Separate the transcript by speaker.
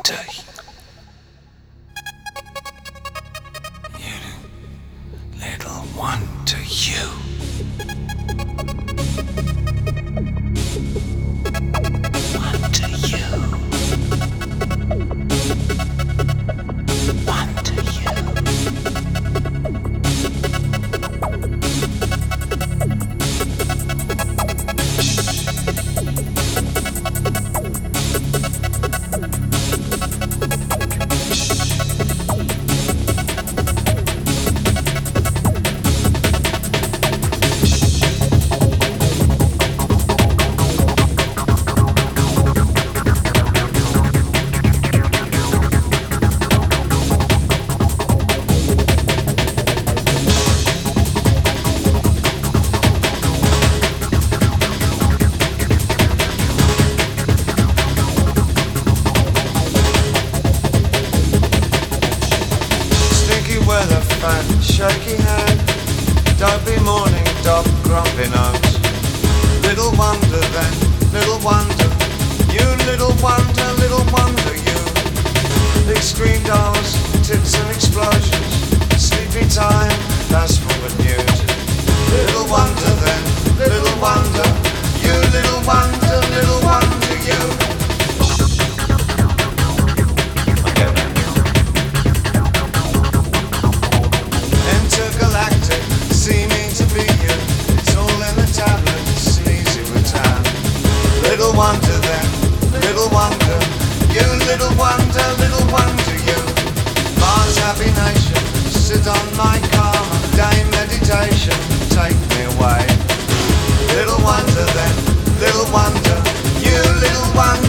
Speaker 1: wonder. You little wonder, you. Wonder you. Wonder you.
Speaker 2: Weather fan, shaky hand, dopey morning dog, grumpy nose. Little wonder then, little wonder, you little wonder you. Big screen doors, tits and explosions, sleepy time, that's full of news. Little wonder then, little wonder, you little wonder you. Intergalactic, seeming to be you. It's all in the tablet, sneezy with time. Little wonder then, little wonder, you little wonder you. Mars happy nation, sit on my karma, day meditation, take me away. Little wonder then, little wonder, you little wonder.